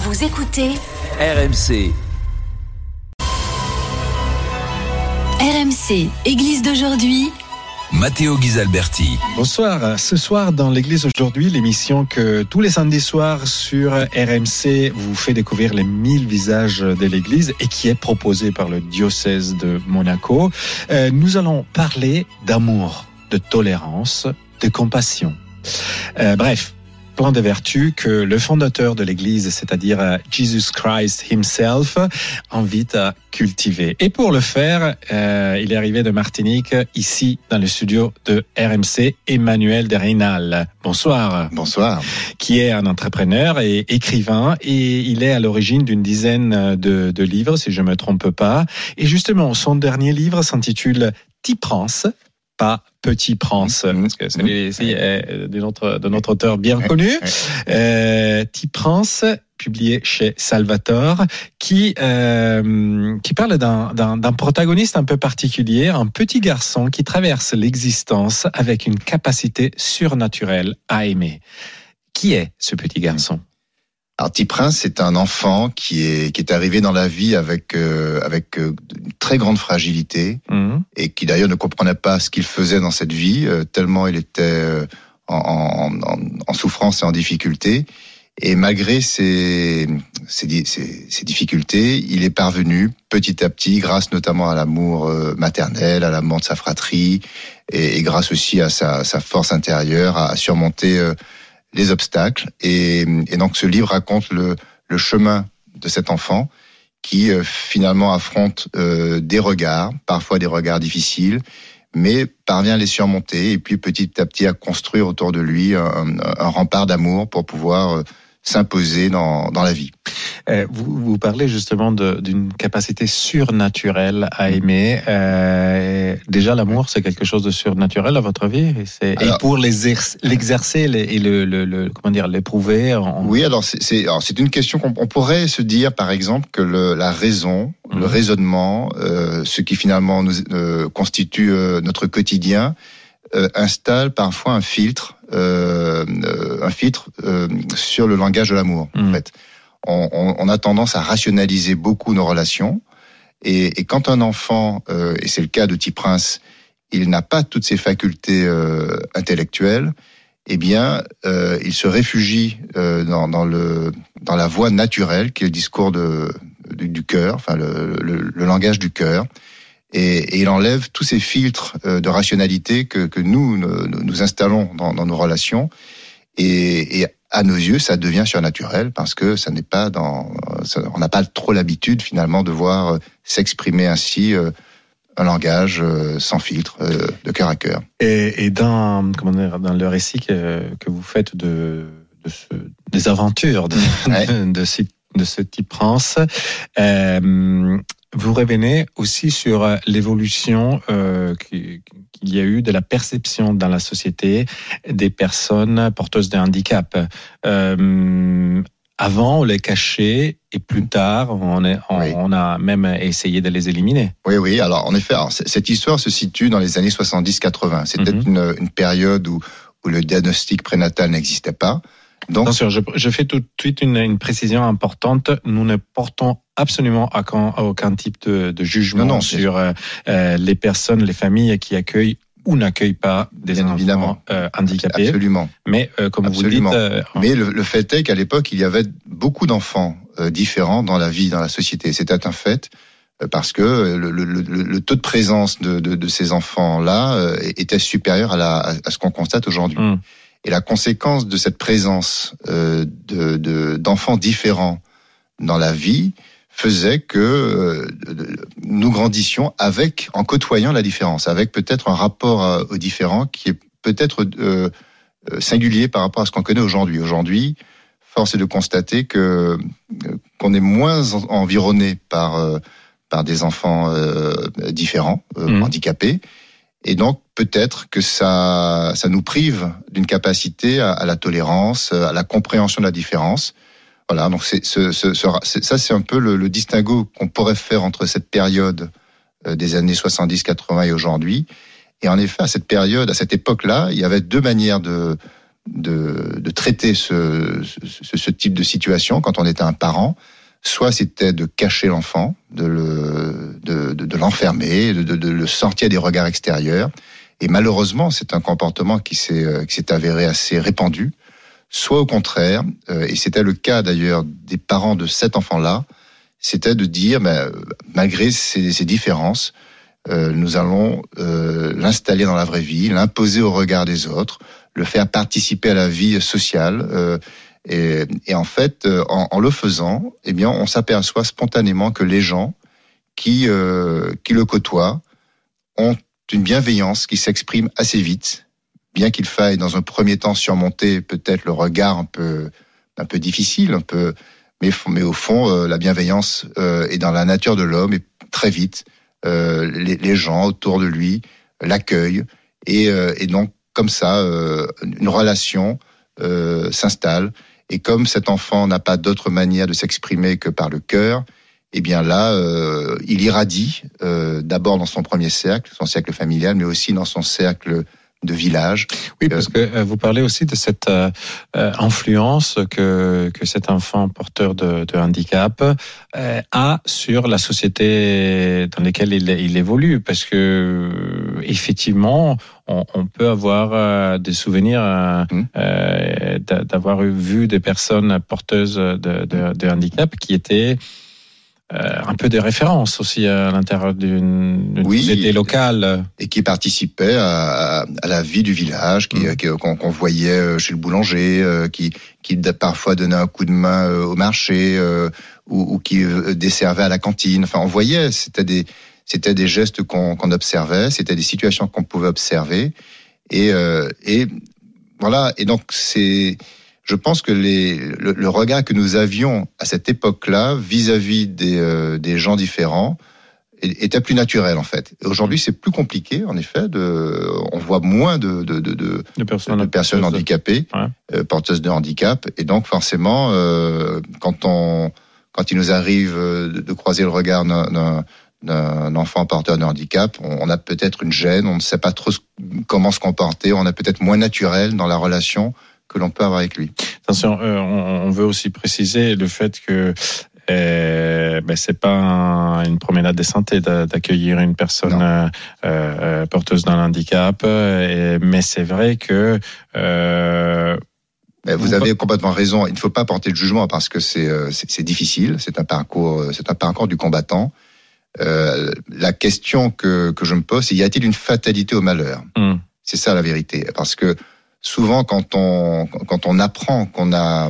Vous écoutez RMC. RMC, Église d'aujourd'hui. Matteo Ghisalberti. Bonsoir. Ce soir, dans l'Église aujourd'hui, l'émission que tous les samedis soirs sur RMC vous fait découvrir les 1000 visages de l'Église et qui est proposée par le diocèse de Monaco. Nous allons parler d'amour, de tolérance, de compassion. Bref, plein de vertus que le fondateur de l'Église, c'est-à-dire Jesus Christ himself, invite à cultiver. Et pour le faire, il est arrivé de Martinique, ici, dans le studio de RMC, Emmanuel de Reynal. Bonsoir. Bonsoir. Qui est un entrepreneur et écrivain, et il est à l'origine d'une dizaine de livres, si je ne me trompe pas. Et justement, son dernier livre s'intitule Petit Prince, pas Petit Prince, parce que celui-ci est de notre auteur bien connu. Petit Prince, publié chez Salvatore, qui parle d'un protagoniste un peu particulier, un petit garçon qui traverse l'existence avec une capacité surnaturelle à aimer. Qui est ce petit garçon ? Alors, Petit Prince, c'est un enfant qui est arrivé dans la vie avec une très grande fragilité et qui d'ailleurs ne comprenait pas ce qu'il faisait dans cette vie, tellement il était en souffrance et en difficulté. Et malgré ces difficultés, il est parvenu petit à petit, grâce notamment à l'amour maternel, à l'amour de sa fratrie, et grâce aussi à sa force intérieure, à surmonter les obstacles. Et donc ce livre raconte le chemin de cet enfant qui finalement affronte des regards, parfois des regards difficiles, mais parvient à les surmonter et puis petit à petit à construire autour de lui un rempart d'amour pour pouvoir s'imposer dans la vie. Vous parlez justement d'une capacité surnaturelle à aimer. Déjà, l'amour, c'est quelque chose de surnaturel à votre vie, et pour l'exercer et l'éprouver. Oui, alors c'est une question qu'on pourrait se dire, par exemple, que la raison, le raisonnement, ce qui finalement nous constitue notre quotidien, installe parfois un filtre sur le langage de l'amour. En fait, on a tendance à rationaliser beaucoup nos relations, et quand un enfant, et c'est le cas de Petit Prince, il n'a pas toutes ses facultés intellectuelles, eh bien, il se réfugie dans la voie naturelle qui est le discours du cœur, enfin le langage du cœur. Et il enlève tous ces filtres de rationalité que nous installons dans nos relations, et à nos yeux, ça devient surnaturel parce que ça n'est pas on n'a pas trop l'habitude finalement de voir s'exprimer ainsi un langage sans filtre, de cœur à cœur. Et dans le récit que vous faites des aventures de ce Petit Prince, vous revenez aussi sur l'évolution qu'il y a eu de la perception dans la société des personnes porteuses de handicap. Avant, on les cachait, et plus tard, on a même essayé de les éliminer. Oui. Alors, en effet, cette histoire se situe dans les années 70-80. C'était une période où le diagnostic prénatal n'existait pas. Donc, attention, je fais tout de suite une précision importante. Nous ne portons absolument aucun type de jugement sur les personnes, les familles qui accueillent ou n'accueillent pas des enfants handicapés. Absolument. Mais comme vous dites... Mais le fait est qu'à l'époque, il y avait beaucoup d'enfants différents dans la vie, dans la société. C'était un fait, parce que le taux de présence de ces enfants-là était supérieur à ce qu'on constate aujourd'hui. Et la conséquence de cette présence d'enfants différents dans la vie faisait que nous grandissions en côtoyant la différence, avec peut-être un rapport aux différents qui est peut-être singulier par rapport à ce qu'on connaît aujourd'hui. Aujourd'hui, force est de constater qu'on est moins environné par des enfants différents, handicapés. Et donc, peut-être que ça nous prive d'une capacité à la tolérance, à la compréhension de la différence. Voilà, donc ça, c'est un peu le distinguo qu'on pourrait faire entre cette période des années 70-80 et aujourd'hui. Et en effet, à cette époque-là, il y avait deux manières de de traiter ce type de situation quand on était un parent. Soit c'était de cacher l'enfant, de l'enfermer, de le sortir des regards extérieurs. Et malheureusement, c'est un comportement qui s'est avéré assez répandu. Soit au contraire, et c'était le cas d'ailleurs des parents de cet enfant-là, c'était de dire, malgré ces différences, nous allons l'installer dans la vraie vie, l'imposer au regard des autres, le faire participer à la vie sociale. Et en fait, en le faisant, eh bien, on s'aperçoit spontanément que les gens qui le côtoient ont une bienveillance qui s'exprime assez vite, bien qu'il faille dans un premier temps surmonter peut-être le regard un peu difficile, mais au fond, la bienveillance est dans la nature de l'homme et très vite, les gens autour de lui l'accueillent et donc comme ça, une relation s'installe. Et comme cet enfant n'a pas d'autre manière de s'exprimer que par le cœur, eh bien là, il irradie d'abord dans son premier cercle, son cercle familial, mais aussi dans son cercle de village. Oui, parce que vous parlez aussi de cette influence que cet enfant porteur de handicap a sur la société dans laquelle il évolue, parce que effectivement, on peut avoir des souvenirs d'avoir vu des personnes porteuses de handicap qui étaient un peu des références aussi à l'intérieur d'une société locale. Et qui participaient à la vie du village, qu'on voyait chez le boulanger, qui parfois donnait un coup de main au marché, ou qui desservait à la cantine. Enfin, on voyait, c'était des gestes qu'on observait, c'était des situations qu'on pouvait observer. Et voilà. Et donc, je pense que le regard que nous avions à cette époque-là vis-à-vis des gens différents était plus naturel en fait. Et aujourd'hui, c'est plus compliqué en effet. On voit moins de personnes handicapées, porteuses de handicap, et donc forcément, quand il nous arrive de croiser le regard d'un enfant porteur de handicap, on a peut-être une gêne, on ne sait pas trop comment se comporter, on est peut-être moins naturel dans la relation que l'on peut avoir avec lui. Attention, on veut aussi préciser le fait que c'est pas une promenade de santé d'accueillir une personne porteuse d'un handicap, mais c'est vrai que vous avez complètement raison. Il ne faut pas porter de jugement parce que c'est difficile. C'est un parcours du combattant. La question que je me pose, c'est: y a-t-il une fatalité au malheur? C'est ça la vérité, parce que souvent, quand on apprend qu'on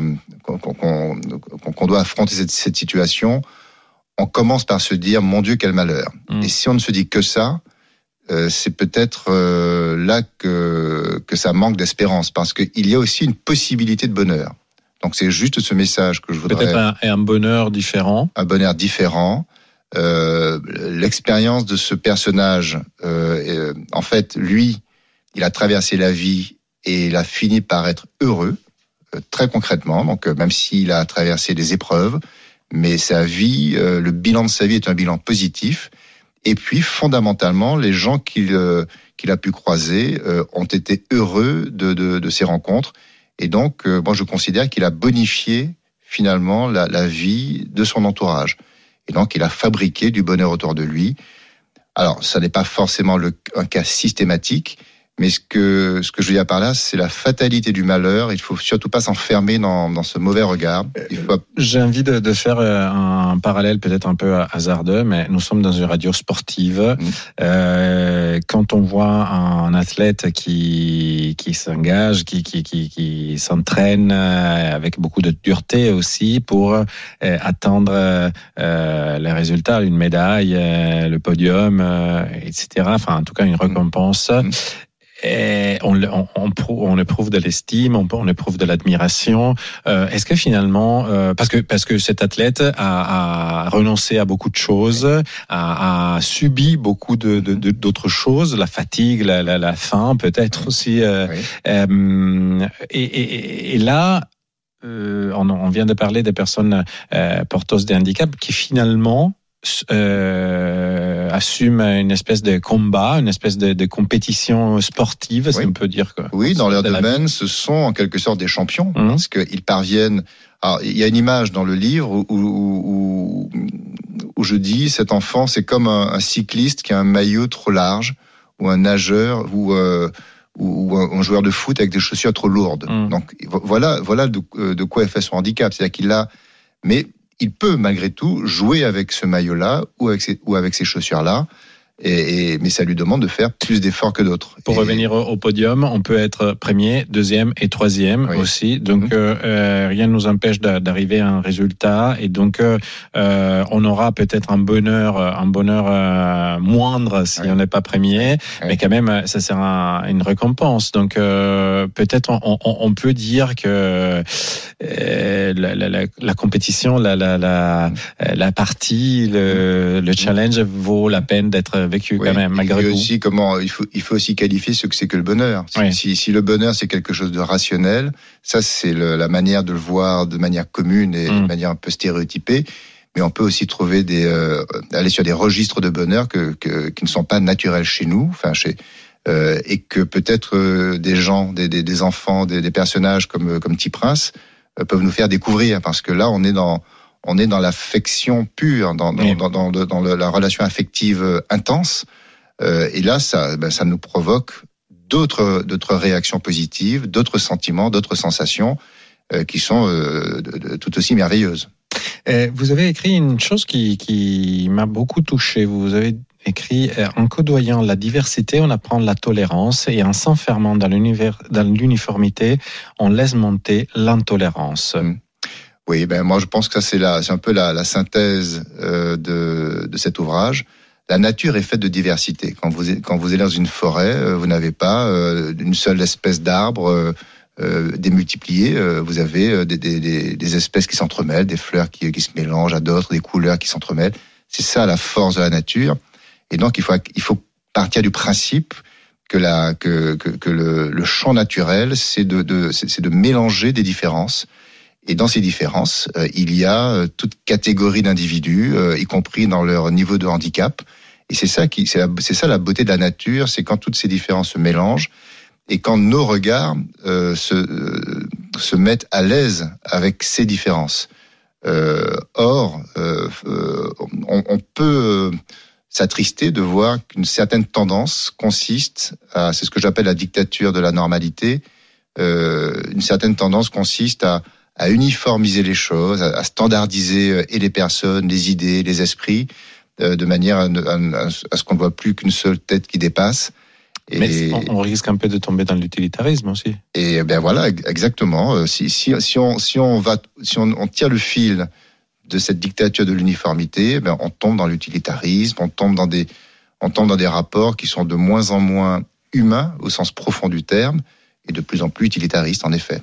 doit affronter cette situation, on commence par se dire: mon Dieu, quel malheur. Et si on ne se dit que ça, c'est peut-être là que ça manque d'espérance, parce qu'il y a aussi une possibilité de bonheur. Donc c'est juste ce message que je voudrais. Peut-être un bonheur différent. Un bonheur différent. L'expérience de ce personnage, en fait, lui, il a traversé la vie et il a fini par être heureux, très concrètement. Donc, même s'il a traversé des épreuves, mais sa vie, le bilan de sa vie est un bilan positif. Et puis, fondamentalement, les gens qu'il a pu croiser ont été heureux de ces rencontres. Et donc, moi, je considère qu'il a bonifié finalement la vie de son entourage. Et donc, il a fabriqué du bonheur autour de lui. Alors, ça n'est pas forcément un cas systématique, mais ce que je veux dire par là, c'est la fatalité du malheur. Il faut surtout pas s'enfermer dans ce mauvais regard. J'ai envie de faire un parallèle peut-être un peu hasardeux, mais nous sommes dans une radio sportive. Quand on voit un athlète qui s'engage, qui s'entraîne avec beaucoup de dureté aussi pour atteindre les résultats, une médaille, le podium, etc. Enfin, en tout cas, une récompense. Et on éprouve de l'estime, on éprouve de l'admiration. Est-ce que finalement, parce que cet athlète a renoncé à beaucoup de choses, a subi beaucoup d'autres choses, la fatigue, la faim peut-être aussi. Et là, on vient de parler des personnes porteuses de handicap qui finalement a assument une espèce de combat, une espèce de compétition sportive, si on peut dire. Oui, dans leur domaine, ce sont en quelque sorte des champions, parce qu'ils parviennent. Alors, il y a une image dans le livre où je dis, cet enfant, c'est comme un cycliste qui a un maillot trop large, ou un nageur, ou un joueur de foot avec des chaussures trop lourdes. Donc voilà de quoi est fait son handicap. C'est-à-dire qu'il a, mais il peut malgré tout jouer avec ce maillot-là ou avec ces chaussures-là. Mais ça lui demande de faire plus d'efforts que d'autres. Pour revenir au podium, on peut être premier, deuxième et troisième aussi. Donc rien ne nous empêche d'arriver à un résultat. Et donc on aura peut-être un bonheur moindre si on n'est pas premier, mais quand même ça sera une récompense. Donc peut-être on peut dire que la compétition, la partie, le challenge vaut la peine d'être vécu quand même, malgré tout. Aussi, il faut aussi qualifier ce que c'est que le bonheur. Si le bonheur, c'est quelque chose de rationnel, ça, c'est la manière de le voir de manière commune et de manière un peu stéréotypée. Mais on peut aussi trouver aller sur des registres de bonheur qui ne sont pas naturels chez nous, et que peut-être des gens, des enfants, des personnages comme Petit Prince peuvent nous faire découvrir, parce que là, on est dans l'affection pure, dans la relation affective intense. Et là, ça nous provoque d'autres réactions positives, d'autres sentiments, d'autres sensations qui sont tout aussi merveilleuses. Vous avez écrit une chose qui m'a beaucoup touché. Vous avez écrit « En côtoyant la diversité, on apprend la tolérance et en s'enfermant dans l'uniformité, on laisse monter l'intolérance ». Oui, moi je pense que ça c'est un peu la synthèse de cet ouvrage. La nature est faite de diversité. Quand vous allez dans une forêt, vous n'avez pas une seule espèce d'arbre démultipliée. Vous avez des espèces qui s'entremêlent, des fleurs qui se mélangent à d'autres, des couleurs qui s'entremêlent. C'est ça la force de la nature. Et donc il faut partir du principe que le champ naturel, c'est de mélanger des différences. Et dans ces différences, il y a toute catégorie d'individus, y compris dans leur niveau de handicap. Et c'est ça la beauté de la nature, c'est quand toutes ces différences se mélangent et quand nos regards se mettent à l'aise avec ces différences. Or, on peut s'attrister de voir qu'une certaine tendance consiste c'est ce que j'appelle la dictature de la normalité. Une certaine tendance consiste à uniformiser les choses, à standardiser et les personnes, les idées, les esprits, de manière à ce qu'on ne voit plus qu'une seule tête qui dépasse. Mais on risque un peu de tomber dans l'utilitarisme aussi. Et voilà, exactement. Si on tire le fil de cette dictature de l'uniformité, on tombe dans l'utilitarisme, on tombe dans des rapports qui sont de moins en moins humains au sens profond du terme, et de plus en plus utilitariste, en effet.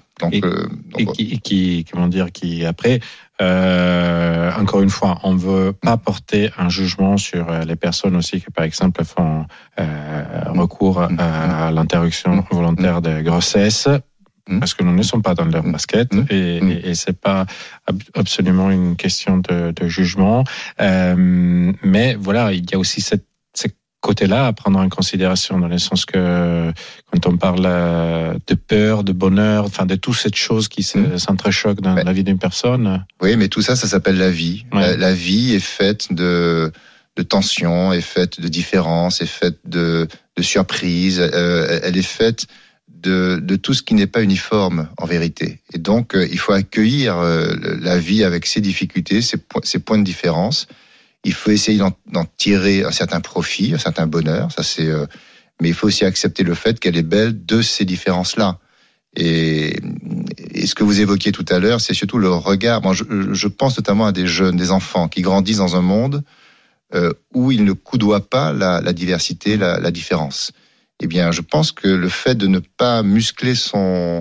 Qui après, encore une fois, on veut pas porter un jugement sur les personnes aussi qui, par exemple, font recours à l'interruption volontaire de grossesse, parce que nous ne sommes pas dans leur basket, et c'est pas absolument une question de jugement. Mais voilà, il y a aussi cette côté-là à prendre en considération, dans le sens que quand on parle de peur, de bonheur, enfin de toutes ces choses qui s'entrechoquent dans la vie d'une personne. Oui, mais tout ça s'appelle la vie. La vie est faite de tensions, est faite de différences, est faite de surprises. Elle est faite de tout ce qui n'est pas uniforme en vérité. Et donc il faut accueillir la vie avec ses difficultés, ses points de différence. Il faut essayer d'en tirer un certain profit, un certain bonheur. Mais il faut aussi accepter le fait qu'elle est belle de ces différences-là. Et ce que vous évoquiez tout à l'heure, c'est surtout le regard. Moi, je pense notamment à des jeunes, des enfants qui grandissent dans un monde où ils ne coudoient pas la diversité, la différence. Eh bien, je pense que le fait de ne pas muscler son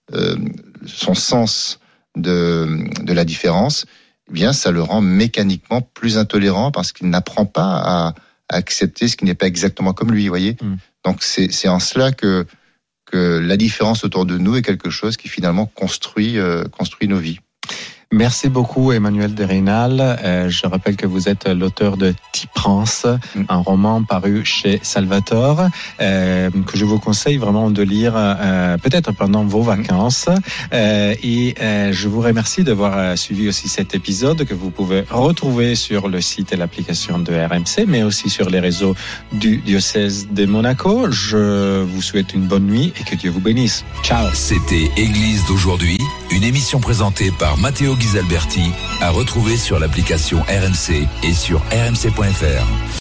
sens de la différence, eh bien, ça le rend mécaniquement plus intolérant parce qu'il n'apprend pas à accepter ce qui n'est pas exactement comme lui, voyez. Donc, c'est en cela que la différence autour de nous est quelque chose qui finalement construit nos vies. Merci beaucoup Emmanuel de Reinal. Je rappelle que vous êtes l'auteur de Tiprance, un roman paru chez Salvatore, que je vous conseille vraiment de lire peut-être pendant vos vacances. Et je vous remercie d'avoir suivi aussi cet épisode que vous pouvez retrouver sur le site et l'application de RMC, mais aussi sur les réseaux du diocèse de Monaco. Je vous souhaite une bonne nuit et que Dieu vous bénisse. Ciao. C'était Église d'aujourd'hui, une émission présentée par Matteo Ghisalberti, à retrouver sur l'application RMC et sur rmc.fr.